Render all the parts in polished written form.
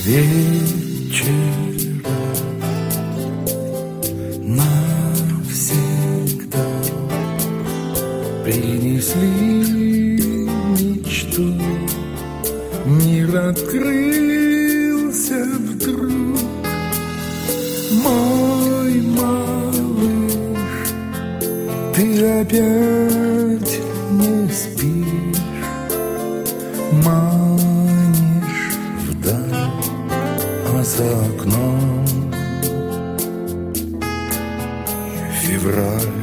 вечера навсегда принесли мечту. Мир открылся вдруг. Мой малыш, ты опять не спишь, манишь вдаль, а за окном февраль.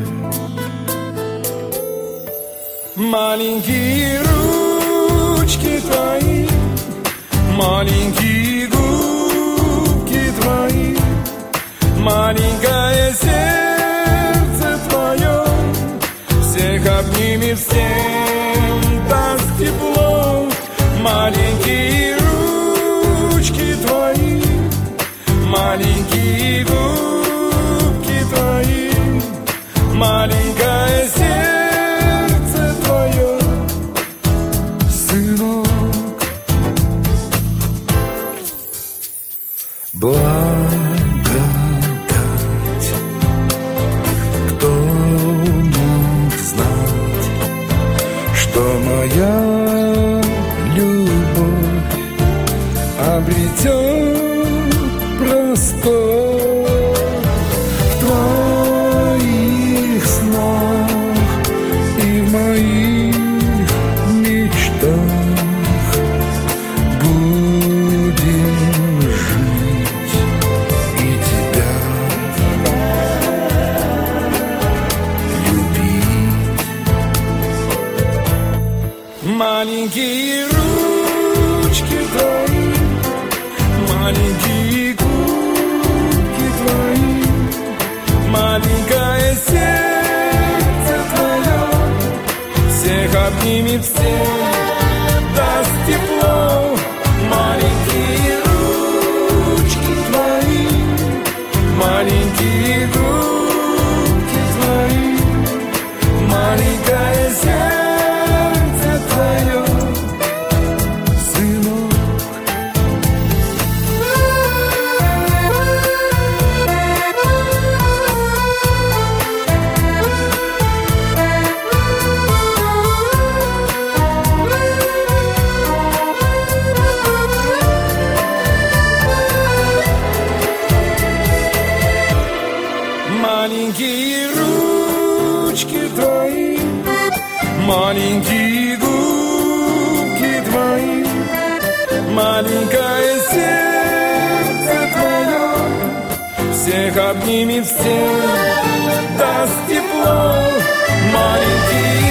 Маленькие ручки твои, маленькие губки твои, маленькое сердце твое, всех обнимет, всем даст тепло. Маленькие ручки твои, маленькие губки твои, маленькое сердце твое, сынок. Благодать, кто мог знать, что моя любовь обретет простор в твоих снах и в моих мечтах. Будем жить и тебя любить. Маленькие ручки твои, маленькие губки твои, маленькое сердце твое, всех обнимет, всем даст тепло. Маленькие ручки твои, маленькие губки твои, маленькое сердце твое, сынок. Маленькие ручки твои, маленькие губки твои, маленькое сердце твое, всех обнимет, всем даст тепло. Маленькие